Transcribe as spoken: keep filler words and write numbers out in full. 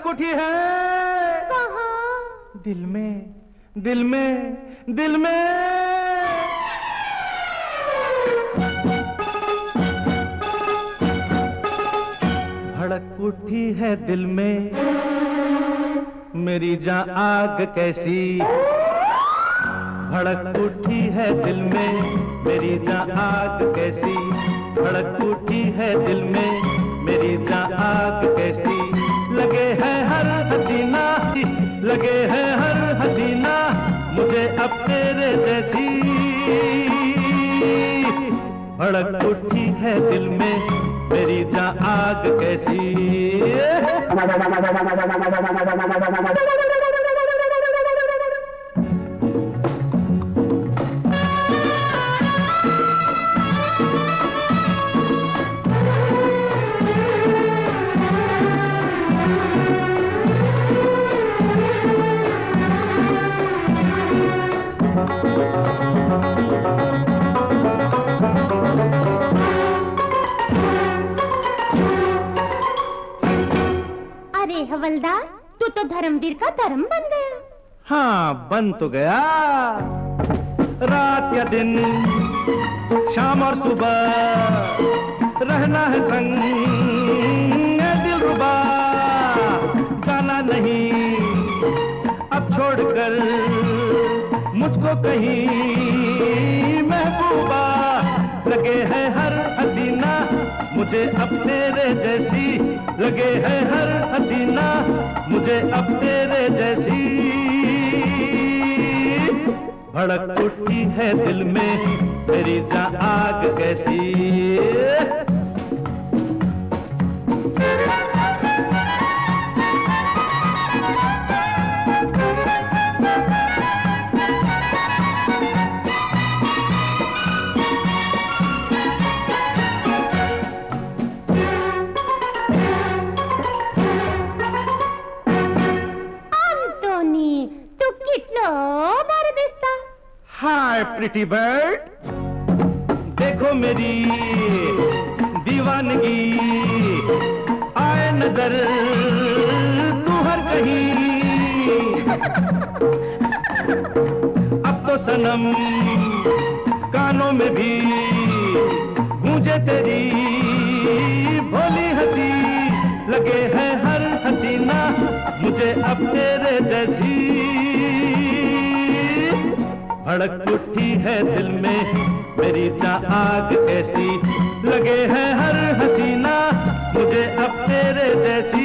उठी है। कहाँ? दिल में, दिल में, दिल में। भड़क उठी है दिल में मेरी जान आग कैसी। भड़क उठी है दिल में मेरी जान आग कैसी। भड़क उठी है दिल में मेरी जान आग कैसी। लगे है हर हसीना, लगे है हर हसीना मुझे अब तेरे जैसी। भड़क उठी है दिल में मेरी जान आग कैसी। हवलदार, तू तो धर्मवीर का धर्म बन गया। हाँ, बन तो गया। रात या दिन, शाम और सुबह रहना है संग दिलरुबा। जाना नहीं अब छोड़कर मुझको कहीं महबूबा। लगे है हर हसीना मुझे अब तेरे जैसी। लगे है हर हसीना मुझे अब तेरे जैसी। भड़क उठी है दिल में मेरी जान आग कैसी। हाय प्रिटी बर्ड, देखो मेरी दीवानगी। आए नजर तू हर कहीं। अब तो सनम कानों में भी गूंजे तेरी भोली हंसी। लगे है हर हसीना मुझे अब तेरे जैसी। भड़क उठी है दिल में मेरी जान आग कैसी। लगे है हर हसीना मुझे अब तेरे जैसी।